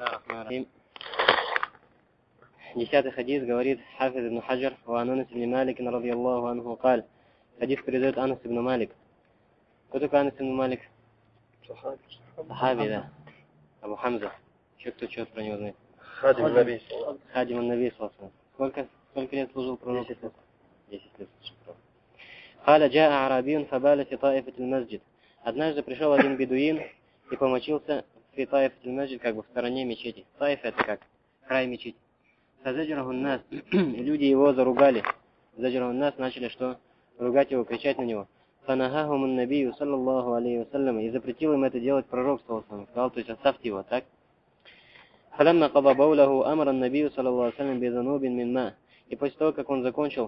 Десятый хадис говорит Хафиз ибн Хаджар, ва Анас ибн Малик радийаллаху анху قال. Хадис передает Анас ибн Малик. Кто такой Анас ибн Малик? Сахаби, да. Абу Хамза. Еще кто что про него знает? Хадим ан-Наби. Сколько лет служил пророк? 10 лет служил пророк. قال جاء أعرابي فبال في طائفة المسجد. Однажды пришел один бедуин и помочился в таифат аль-масджид, как бы в стороне мечети. Таиф это как край мечети. Фазаджараху нас, люди его заругали. Заджараху нас, начали что? Ругать его, кричать на него. Фанахахум ан-набию саллаллаху алейхи вассалям, и запретил им это делать пророк, сказал, то есть оставьте его, так? Фалямма қада баулаху амар ан-набию саллаллаху алейхи вассалям безанубин мин ма. И после того, как он закончил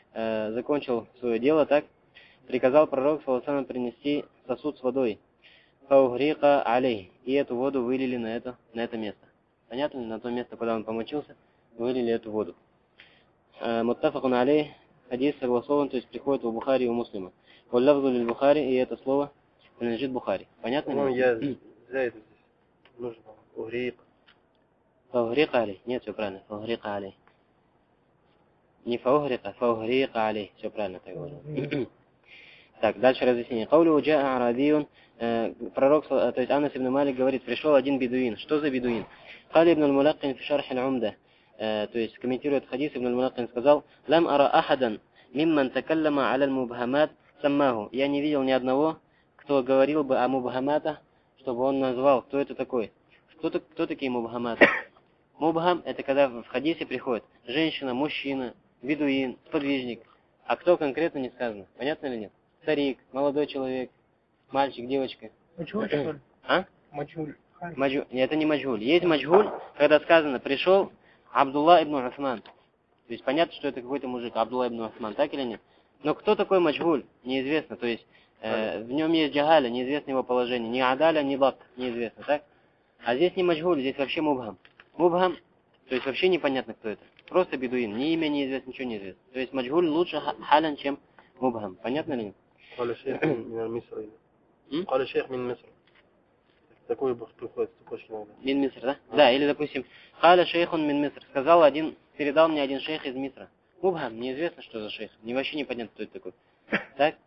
свое дело, так, приказал пророк саллаллаху алейхи вассалям принести сосуд с водой. Фаугрика алей. И эту воду вылили на это место. Понятно ли? На то место, куда он помочился, вылили эту воду. Муттафакун алей. Хадис согласован, то есть приходит в Бухари и у Муслима. Валлавзу лиль Бухари, и это слово принадлежит Бухари. Понятно ли? Ну, я за это здесь. Нужно угрик. Фаугрика алей. Нет, все правильно. Фаугрика алей. Не фаугрика, фаугрика алей. Все правильно так говорю. Так, дальше разъяснение. Каулю джаа арабиюн. Пророк, то есть Анас ибн Малик говорит, пришел один бедуин. Что за бедуин? Кали ибн аль-Мулаккин фи шарх аль-Умда. То есть комментирует хадис, ибн аль-Мулаккин сказал: «Лам ара ахадан мимман такаллама аля аль-мубхамат саммаху». Я не видел ни одного, кто говорил бы о мубхаматах, чтобы он назвал, кто это такой. Кто такие мубхаматы? Мубхам — это когда в хадисе приходит женщина, мужчина, бедуин, сподвижник. А кто конкретно не сказано. Понятно или нет? Старик, молодой человек, мальчик, девочка. Маджхуль, что ли? А? Маджхуль. Нет, это не маджхуль. Есть маджхуль, когда сказано, пришел Абдулла ибн Усман. То есть понятно, что это какой-то мужик, Абдулла ибн Усман, так или нет? Но кто такой маджхуль? Неизвестно. То есть в нем есть джагаля, неизвестно его положение. Ни адаля, ни лак, неизвестно, так? А здесь не маджхуль, здесь вообще мубхам. Мубхам, то есть вообще непонятно, кто это. Просто бедуин. Ни имя неизвестно, ничего неизвестно. То есть маджхуль лучше халян, чем мубхам. Понятно ли нет? Каля шейх мин Миср. Каля шейх мин Миср. Такой приходит с цепочки иногда. Мин Миср, да? Да, или, допустим, Халя шейхун мин Миср. Передал мне один шейх из Мисра. Мубхам, неизвестно, что за шейх. Вообще непонятно, кто это такой. Так?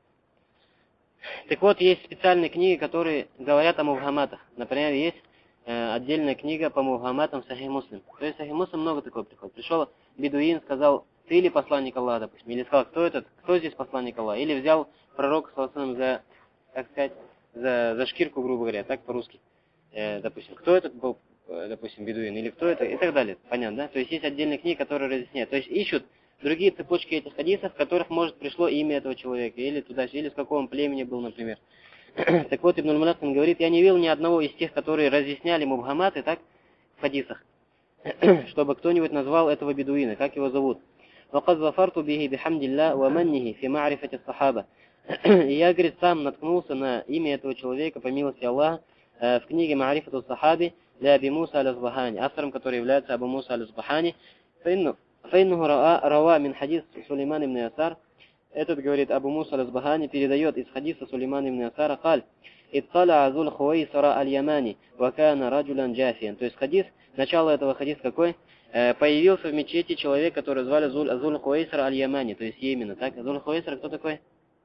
Так вот, есть специальные книги, которые говорят о мубхаматах. Например, есть отдельная книга по мубхаматам Сахих Муслим. То есть Сахих Муслим много такого приходит. Пришел бедуин, сказал: ты или посланник Аллаха, допустим. Или сказал: кто здесь посланник Аллаха. Или взял пророка саллаллаху за, так сказать, за шкирку, грубо говоря, так по-русски. Допустим, кто этот был, допустим, бедуин, или кто это, и так далее. Понятно, да? То есть есть отдельные книги, которые разъясняют. То есть ищут другие цепочки этих хадисов, в которых, может, пришло имя этого человека, или туда, или с какого он племени был, например. Так вот, Ибн аль-Мулаккин говорит, я не видел ни одного из тех, которые разъясняли мубхаматы, так, в хадисах, чтобы кто-нибудь назвал этого бедуина, как его зовут. وَقَدْ ظَفَرْتُ بِهِ بِحَمْدِ اللَّهِ وَمَنِّهِ فِي مَعْرِفَةِ الصَّحَابَةِ. И я, говорит, сам наткнулся на имя этого человека, по милости Аллаха, в книге Ма'рифату Сахаби для Аби Муса аль-Азбахани, автором которой является Абу Муса аль-Азбахани. فإنه روا من حديث سليمان بن يسار. Этот, говорит, Абу Муса аль-Азбахани передает из хадиса Сулеймана ибн Ясара, قال: «Иттала Зуль Хувайсара аль-Ямани, вакана раджулян джафиян». То есть хадис, начало этого хадиса какой? Появился в мечети человек, который звали Зуль Хувайсара аль-Ямани, то есть Йемена, так? Зуль Хувайсара кто такой?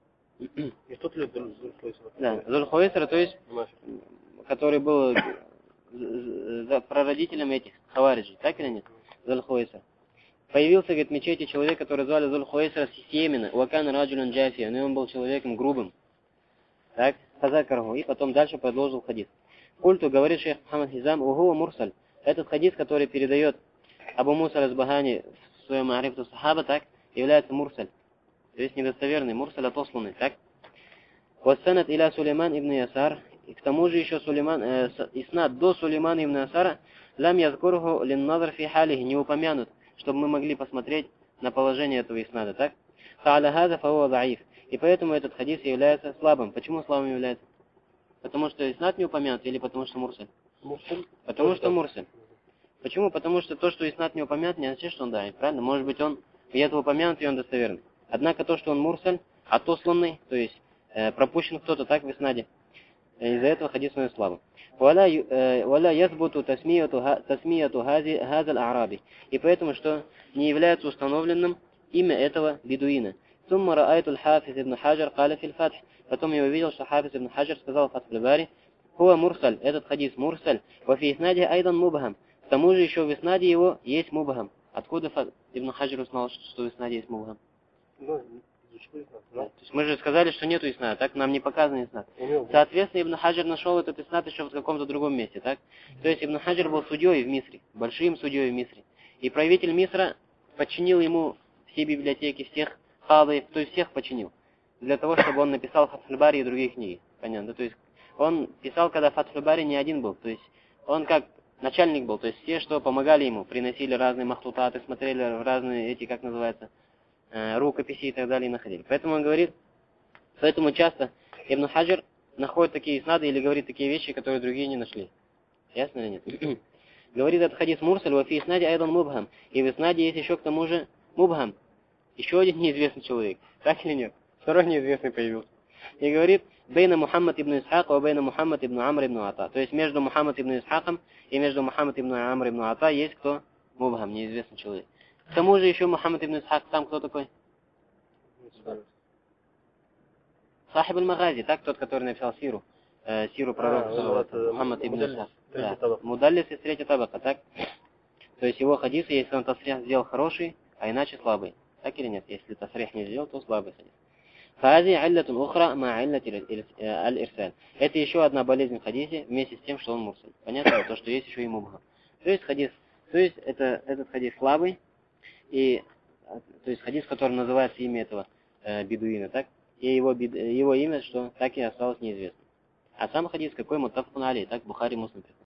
И тот ли Зуль Хувайсара? Да, Зуль Хувайсара, то есть, который был прародителем этих хавариджей, так или нет? Зуль Хувайсара. Появился, говорит, в мечети человек, который звали Зуль Хувайсара с Йемена, вакана раджулян джафиян, и он был человеком грубым. Так, фазакарху, и потом дальше продолжил хадис. Культу, говорит шейх Мухаммад Хизам, угу мурсаль. Этот хадис, который передает Абу Муса аль-Азбахани в своем Ма'рифату Сахаба, так, является мурсаль. То есть недостоверный, мурсаль отосланный, так. Вассанат иля Сулейман ибн Ясар. И к тому же еще иснад до Сулеймана ибн Ясара лам язкурху лин-назар фи халихи, не упомянут, чтобы мы могли посмотреть на положение этого иснада, так? Фа'аля хаза фауа даиф. И поэтому этот хадис является слабым. Почему слабым является? Потому что иснад не упомянут или потому что мурсаль? Потому что мурсаль. Почему? Потому что то, что иснад не упомянут, не означает, что он даиф, правильно? Может быть, он где-то упомянут, и он достоверный. Однако то, что он мурсаль, отосланный, то есть пропущен кто-то так в иснаде, из-за этого хадис становится слабым. ولا يثبت تسمية هذا الأعرابي. И поэтому, что не является установленным имя этого бедуина. ثم رأيت الحافظ ابن حجر قال في الفتح. Потом я увидел, что Хафиз ибн Хаджар сказал в Фатх аль-Бари: «Хуа мурсаль», этот хадис мурсаль, «Ва фи иснади айдан мубхам». К тому же еще в иснаде его есть мубхам. Откуда Ибн Хаджар узнал, что в иснаде есть мубхам? Ну, изучил иснад, да? То есть мы же сказали, что нету иснада, так нам не показан иснад. Соответственно, Ибн Хаджар нашел этот иснад еще в каком-то другом месте, так? То есть Ибн Хаджар был судьей в Мисре, большим судьей в Мисре. И правитель Мисра подчинил ему все библиотеки, всех хадаев, то есть всех подчинил. Для того, чтобы он написал Фатх аль-Бари и другие книги. Понятно? То есть он писал, когда Фатх аль-Бари не один был. То есть он как начальник был. То есть все, что помогали ему, приносили разные махтутаты, смотрели в разные эти, как называется, рукописи и так далее, и находили. Поэтому он говорит, поэтому часто Ибн Хаджар находит такие иснады или говорит такие вещи, которые другие не нашли. Ясно или нет? Говорит этот хадис мурсаль, ва фи иснади айдан мубхам. И в иснаде есть еще к тому же мубхам. Еще один неизвестный человек. Так или нет? Второй неизвестный появился. И говорит, бейна Мухаммад ибн Исхак, а бейна Мухаммад ибн Амр ибн Ата. То есть между Мухаммад ибн Исхаком и между Мухаммад ибн Амр ибн Ата есть кто? Мубхам, неизвестный человек. К тому же еще Мухаммад ибн Исхак сам кто такой? Сахиб аль-Магази, так, тот, который написал сиру. Сиру пророка Мухаммад ибн Исхак. Да. Мудаллис из третьей табака, так? То есть его хадисы, если он тасрих сделал хороший, а иначе слабый. Так или нет? Если тасрих не сделал, то слабый хадис. Хази аллятун ухра ма аллати аль-ирсаль. Это еще одна болезнь в хадисе, вместе с тем, что он мурсаль. Понятно? То, что есть еще и мубхам. То есть этот хадис слабый, и то есть хадис, который называется имя этого бедуина, так? И его имя, что так и осталось неизвестным. А сам хадис какой? Муттафакун алейх, так? Бухари, Муслим.